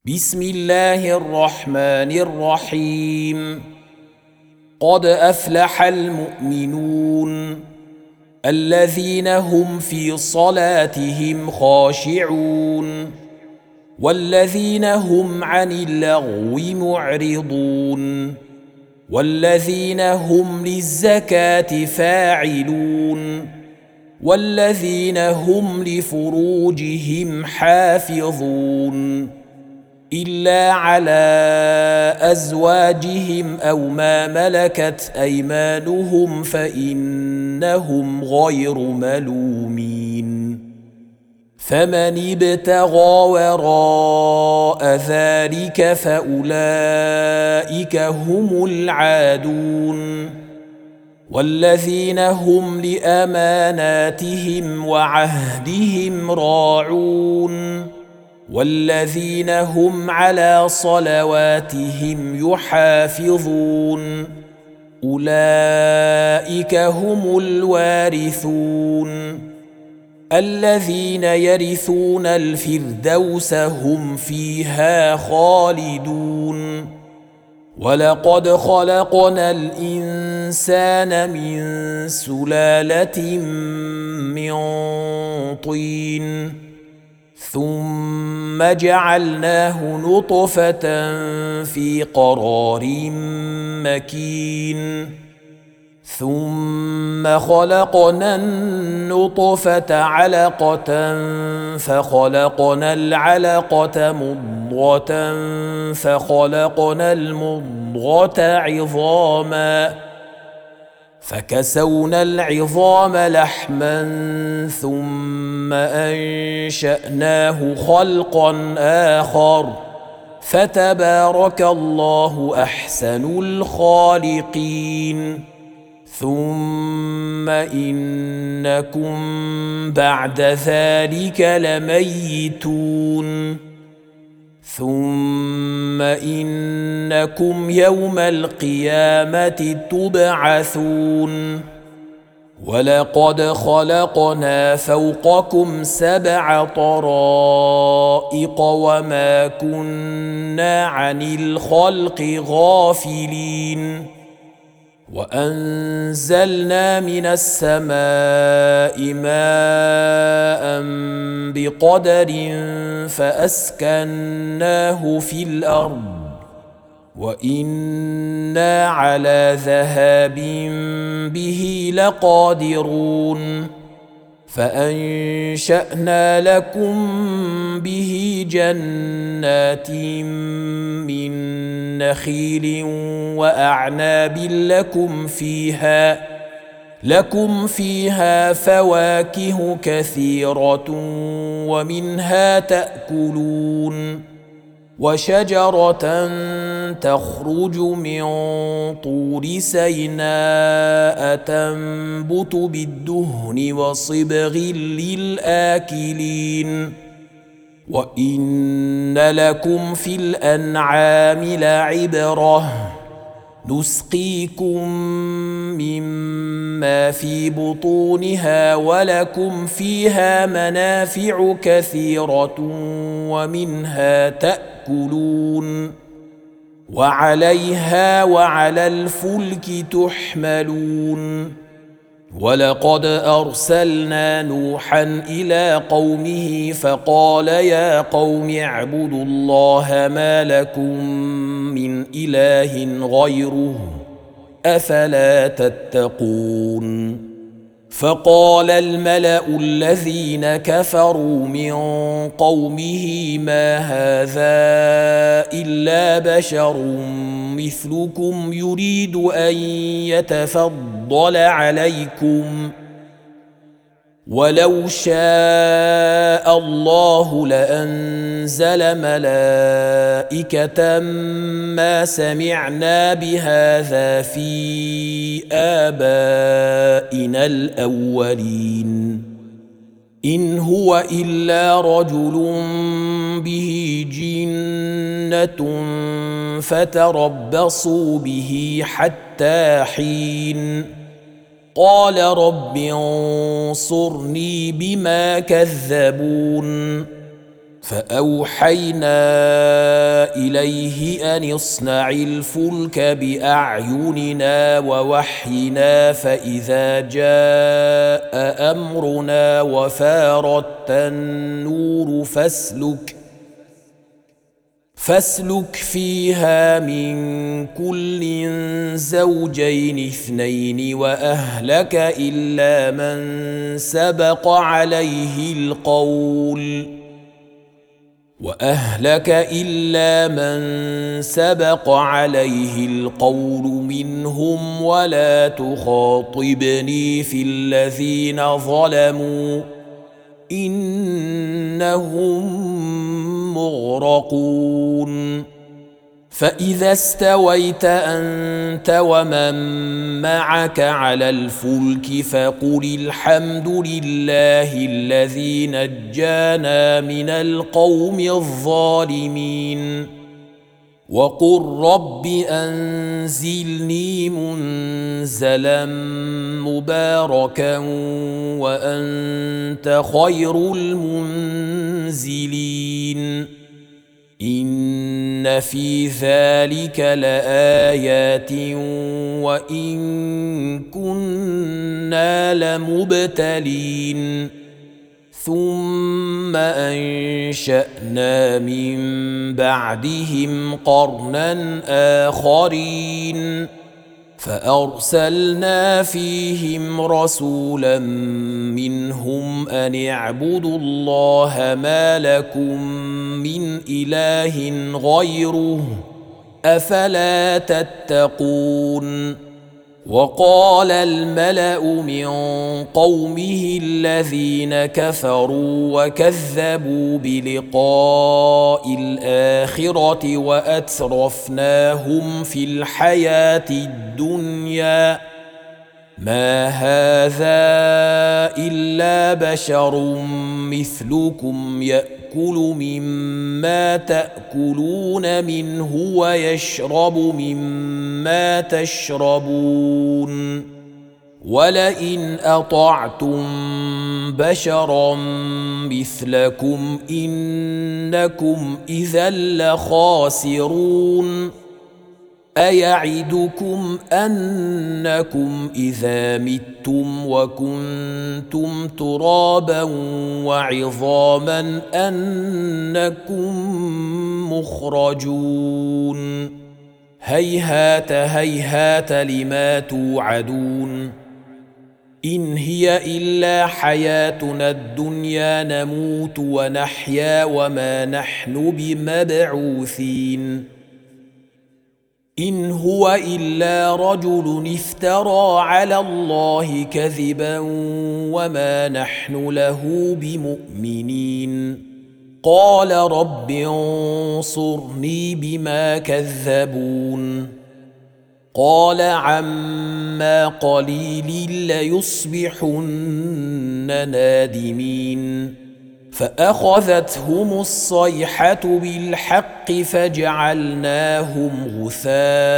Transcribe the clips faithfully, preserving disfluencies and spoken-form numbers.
بسم الله الرحمن الرحيم. قد أفلح المؤمنون الذين هم في صلاتهم خاشعون والذين هم عن اللغو معرضون والذين هم للزكاة فاعلون والذين هم لفروجهم حافظون إلا على أزواجهم أو ما ملكت أيمانهم فإنهم غير ملومين. فمن ابتغى وراء ذلك فأولئك هم العادون والذين هم لأماناتهم وعهدهم راعون والذين هم على صلواتهم يحافظون أولئك هم الوارثون الذين يرثون الفردوس هم فيها خالدون. ولقد خلقنا الإنسان من سلالة من طين ثم جعلناه نطفة في قرار مكين ثم خلقنا النطفة علقة فخلقنا العلقة مضغة فخلقنا المضغة عظاما فكسونا العظام لحما ثم أنشأناه خلقا آخر فتبارك الله أحسن الخالقين. ثم إنكم بعد ذلك لميتون ثم إنكم يوم القيامة تبعثون. ولقد خلقنا فوقكم سبع طرائق وما كنا عن الخلق غافلين وأنزلنا من السماء ماء بقدر فأسكناه في الأرض وإنا على ذهاب به لقادرون فأنشأنا لكم به جنات من نخيل وأعناب لكم فيها لكم فيها فواكه كثيرة ومنها تأكلون وشجرة تخرج من طور سيناء تنبت بالدهن وصبغ للآكلين وإن لكم في الأنعام لعبرة نسقيكم مما في بطونها ولكم فيها منافع كثيرة ومنها تأكلون وعليها وعلى الفلك تحملون. ولقد أرسلنا نوحا إلى قومه فقال يا قوم اعبدوا الله ما لكم من إله غيره أفلا تتقون. فقال الملأ الذين كفروا من قومه ما هذا إلا بشر مثلكم يريد أن يتفضل عليكم ولو شاء الله لأنزل ملائكة ما سمعنا بهذا في آبائنا الأولين إن هو إلا رجل به جنة فتربصوا به حتى حين قال رب انصرني بما كذبون فأوحينا إليه أن اصنع الفلك بأعيننا ووحينا فإذا جاء أمرنا وفارت النور فاسلك فاسلك فيها من كل زوجين اثنين وأهلك إلا من سبق عليه القول وأهلك إلا من سبق عليه القول منهم ولا تخاطبني في الذين ظلموا إنهم مغرقون فإذا استويت أنت ومن معك على الفلك فقل الحمد لله الذي نجانا من القوم الظالمين وقل رب أنزلني منزلا مباركا وأنت خير المنزلين إن في ذلك لآيات وإن كنا لمبتلين ثم أنشأنا من بعدهم قرنا آخرين فأرسلنا فيهم رسولا منهم أن اعبدوا الله ما لكم من إله غيره أفلا تتقون وقال الملأ من قومه الذين كفروا وكذبوا بلقاء الآخرة وأترفناهم في الحياة الدنيا ما هذا إلا بشر مثلكم يأكل مما تأكلون منه ويشرب مما تشربون ولئن أطعتم بشرا مثلكم إنكم إذا لخاسرون أيعدكم أنكم إذا متم وكنتم ترابا وعظاما أنكم مخرجون هيهات هيهات لما توعدون إن هي إلا حياتنا الدنيا نموت ونحيا وما نحن بمبعوثين إن هو إلا رجل افترى على الله كذبا وما نحن له بمؤمنين قال رب انصرني بما كذبون قال عما قليل ليصبحن نادمين فأخذتهم الصيحة بالحق فجعلناهم غثاء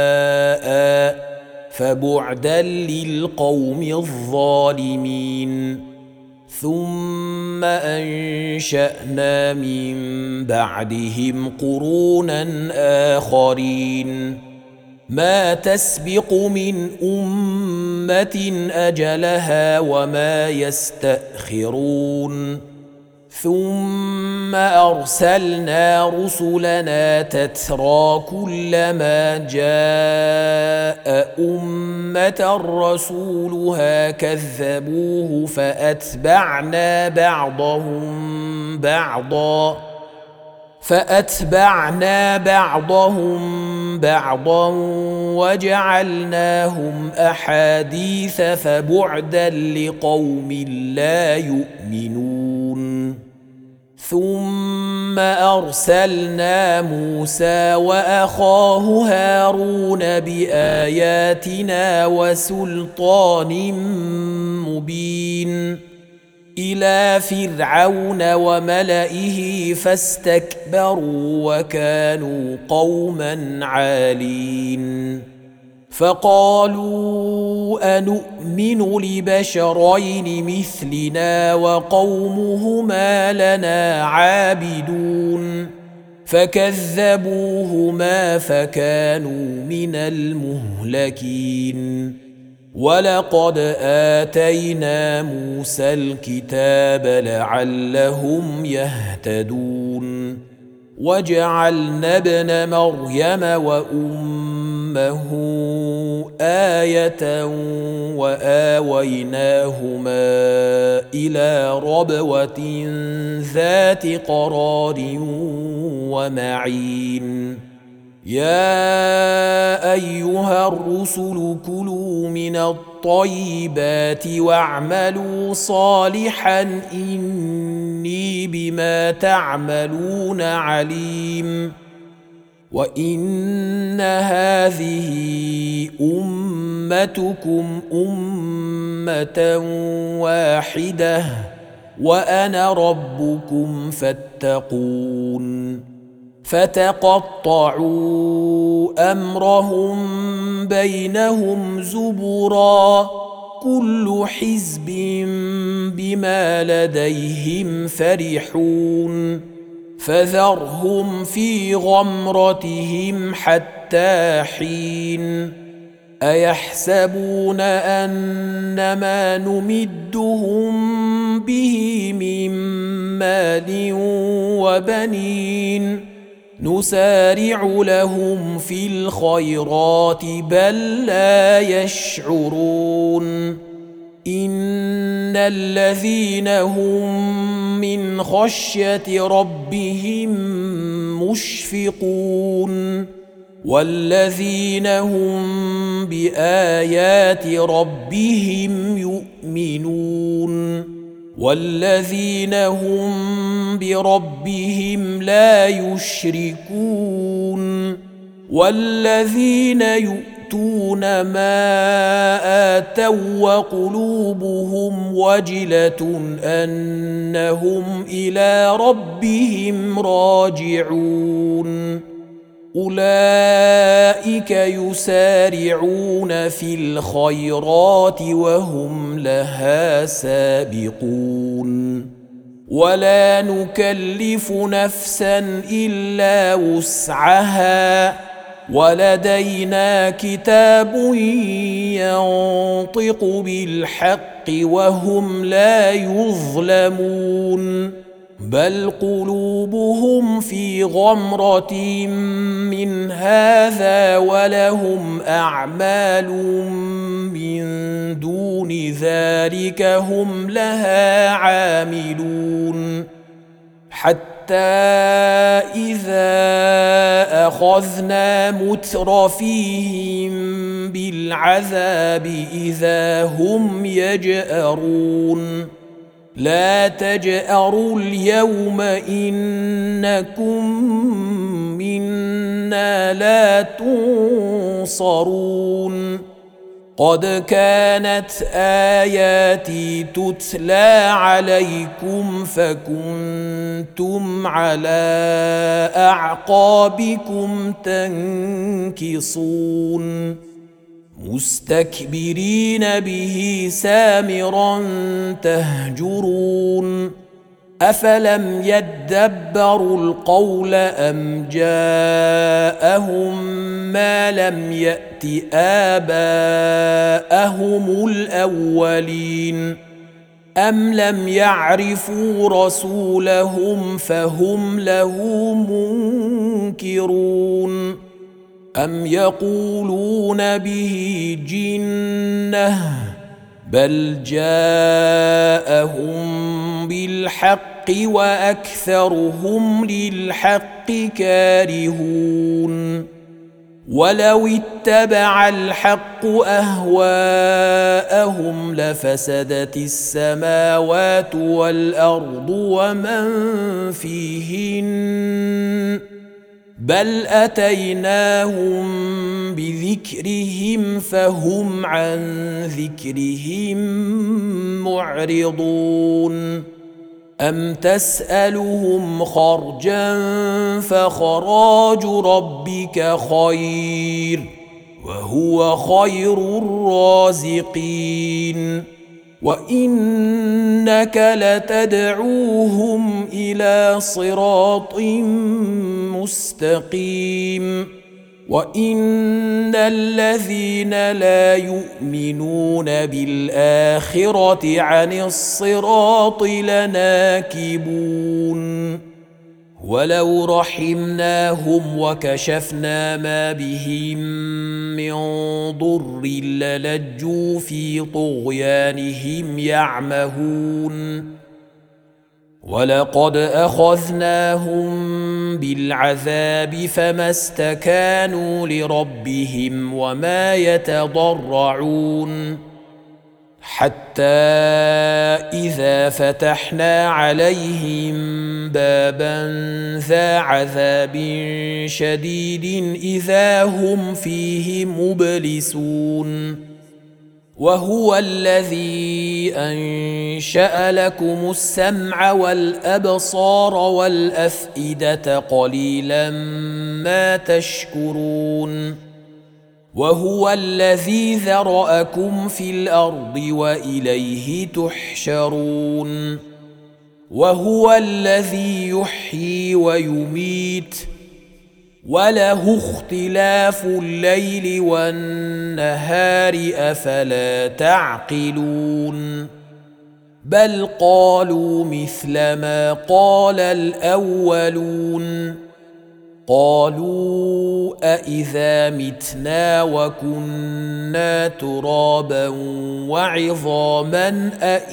فبعدا للقوم الظالمين ثم أنشأنا من بعدهم قرونا آخرين ما تسبق من أمة أجلها وما يستأخرون ثم أرسلنا رسلنا تترى كلما جاء أمة رسولها كذبوه فأتبعنا بعضهم بعضا فأتبعنا بعضهم بعضا وجعلناهم أحاديث فبعدا لقوم لا يؤمنون ثم أرسلنا موسى وأخاه هارون بآياتنا وسلطان مبين إلى فرعون وملئه فاستكبروا وكانوا قوما عالين فقالوا أنؤمن لبشرين مثلنا وقومهما لنا عابدون فكذبوهما فكانوا من المهلكين ولقد آتينا موسى الكتاب لعلهم يهتدون وجعلنا ابن مريم وأمه آية وآويناهما إلى ربوة ذات قرار ومعين يا أيها الرسل كلوا من الطيبات واعملوا صالحا إني بما تعملون عليم وإن هذه أمتكم أمة واحدة وأنا ربكم فاتقون فتقطعوا أمرهم بينهم زبرا كل حزب بما لديهم فرحون فذرهم في غمرتهم حتى حين أيحسبون أن ما نمدهم به من مال وبنين نسارع لهم في الخيرات بل لا يشعرون إن الذين هم من خشية ربهم مشفقون والذين هم بآيات ربهم يؤمنون والذين هم بربهم لا يشركون والذين يؤتون ما آتوا وقلوبهم وجلة أنهم إلى ربهم راجعون أولئك يسارعون في الخيرات وهم لها سابقون ولا نكلف نفسا إلا وسعها ولدينا كتاب ينطق بالحق وهم لا يظلمون بل قلوبهم في غمرة من هذا ولهم أعمال من دون ذلك هم لها عاملون حتى إذا أخذنا مترفيهم بالعذاب إذا هم يجأرون لا تجأروا اليوم إنكم منا لا تنصرون قد كانت آياتي تتلى عليكم فكنتم على أعقابكم تنكصون مستكبرين به سامرا تهجرون أفلم يدبروا القول أم جاءهم ما لم يأت آباءهم الأولين أم لم يعرفوا رسولهم فهم له منكرون أم يقولون به جنة بل جاءهم بالحق وأكثرهم للحق كارهون ولو اتبع الحق أهواءهم لفسدت السماوات والأرض ومن فيهن بل أتيناهم بذكرهم فهم عن ذكرهم معرضون أم تسألهم خرجا فخراج ربك خير وهو خير الرازقين وإنك لتدعوهم إلى صراط مستقيم وإن الذين لا يؤمنون بالآخرة عن الصراط لناكبون ولو رحمناهم وكشفنا ما بهم من ضر للجوا في طغيانهم يعمهون ولقد أخذناهم بالعذاب فما استكانوا لربهم وما يتضرعون حتى إذا فتحنا عليهم بابا ذا عذاب شديد إذا هم فيه مبلسون وهو الذي أنشأ لكم السمع والأبصار والأفئدة قليلا ما تشكرون وهو الذي ذرأكم في الأرض وإليه تحشرون وهو الذي يحيي ويميت وله اختلاف الليل والنهار أفلا تعقلون بل قالوا مثل ما قال الأولون قالوا أإذا متنا وكنا ترابا وعظاما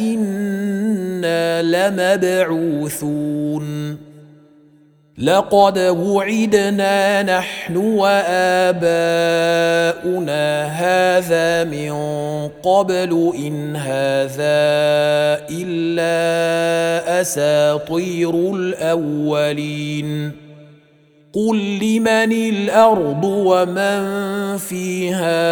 أإنا لمبعوثون لقد وعدنا نحن وآباؤنا هذا من قبل إن هذا إلا أساطير الأولين قل لمن الأرض ومن فيها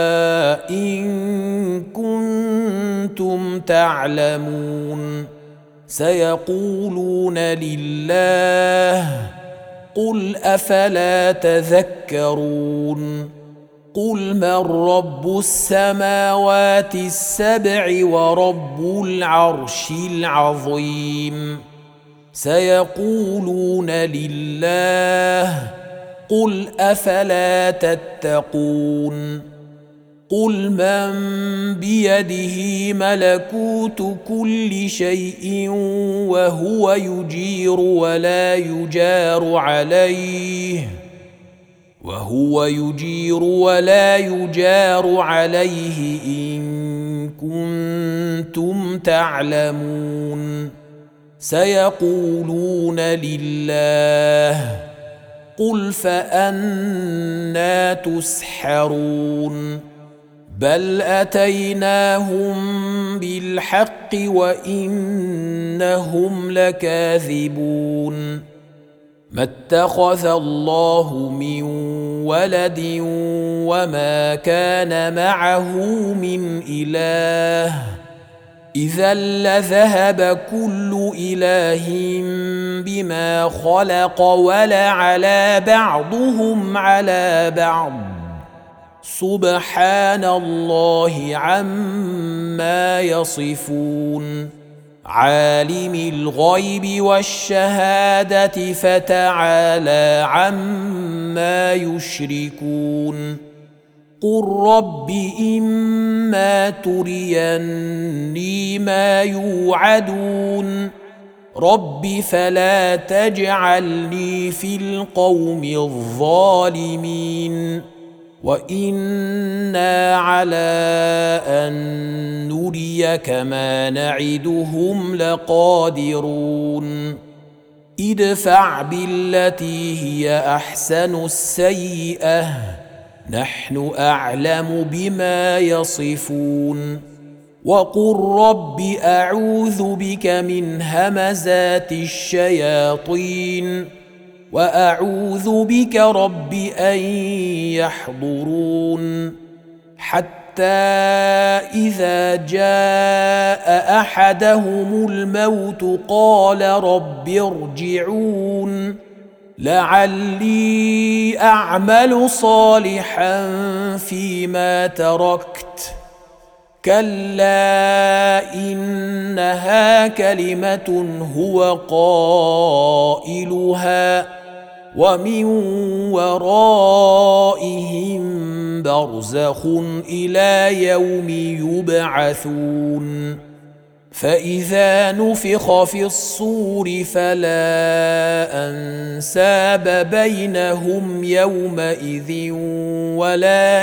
إن كنتم تعلمون سيقولون لله قل أفلا تذكرون قل من رب السماوات السبع ورب العرش العظيم سيقولون لله قل أفلا تتقون قل من بيده ملكوت كل شيء وهو يجير ولا يجار عليه وهو يجير ولا يجار عليه إن كنتم تعلمون سيقولون لله قل فأنى تسحرون بل أتيناهم بالحق وإنهم لكاذبون ما اتخذ الله من ولد وما كان معه من إله إذا لذهب كل إله بما خلق ولعلى بعضهم على بعض سبحان الله عما يصفون عالم الغيب والشهادة فتعالى عما يشركون قل رب إما تريني ما يوعدون رب فلا تجعلني في القوم الظالمين وإنا على أن نريك ما نعدهم لقادرون ادفع بالتي هي أحسن السيئة نحن أعلم بما يصفون وقل رب أعوذ بك من همزات الشياطين وأعوذ بك رب أن يحضرون حتى إذا جاء أحدهم الموت قال رب ارجعون لعلي اعمل صالحا فيما تركت كلا انها كلمه هو قائلها ومن ورائهم برزخ الى يوم يبعثون فاذا نفخ في الصور فلا انساب بينهم يومئذ ولا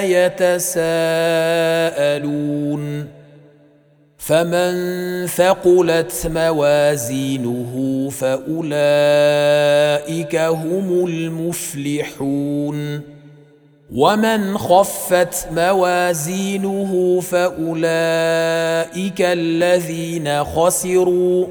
يتساءلون فمن ثقلت موازينه فاولئك هم المفلحون ومن خفت موازينه فاولئك الذين خسروا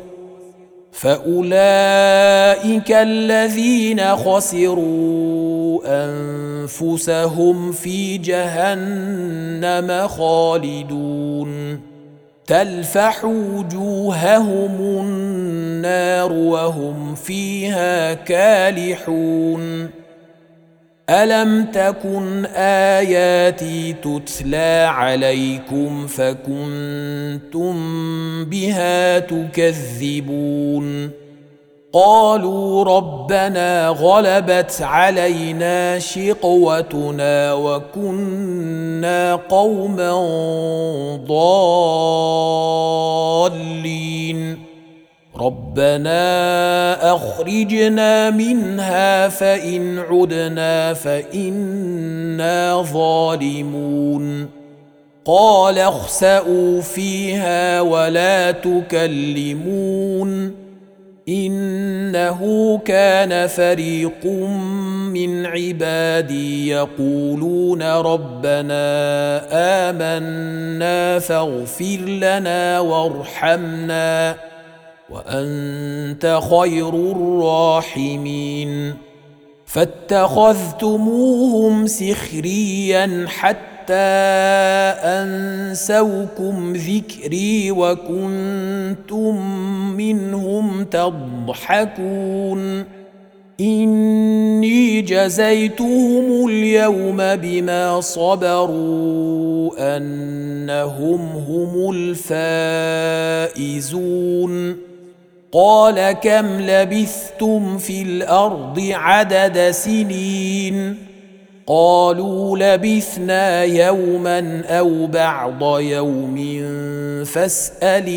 فاولئك الذين خسروا انفسهم في جهنم خالدون تلفح وجوههم النار وهم فيها كالحون ألم تكن آياتي تتلى عليكم فكنتم بها تكذبون قالوا ربنا غلبت علينا شقوتنا وكنا قوما ضالين ربنا اخرجنا منها فان عدنا فانا ظالمون قال اخسئوا فيها ولا تكلمون انه كان فريق من عبادي يقولون ربنا آمنا فاغفر لنا وارحمنا وأنت خير الراحمين فاتخذتموهم سخريا حتى أنسوكم ذكري وكنتم منهم تضحكون إني جزيتهم اليوم بما صبروا أنهم هم الفائزون قال كم لبثتم في الأرض عدد سنين قالوا لبثنا يوما أو بعض يوم فاسأل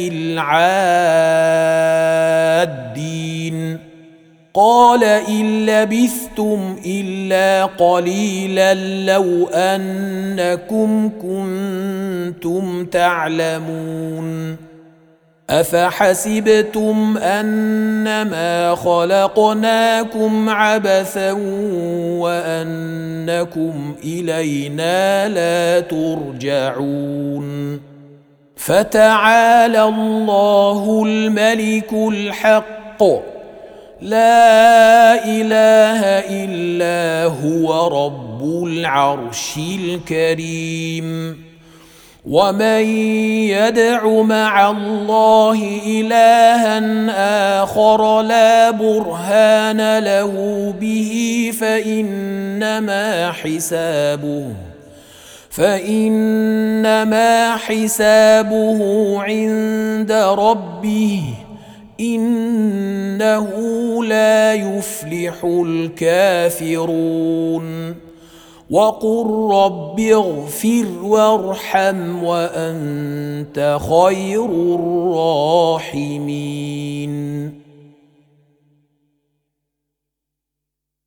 العادين قال إن لبثتم إلا قليلا لو أنكم كنتم تعلمون أفحسبتم أنما خلقناكم عبثا وأنكم إلينا لا ترجعون فتعالى الله الملك الحق لا إله إلا هو رب العرش الكريم ومن يدع مع الله إلها آخر لا برهان له به فإنما حسابه فإنما حسابه عند ربه إنه لا يفلح الكافرون وقل رب اغفر وارحم وأنت خير الراحمين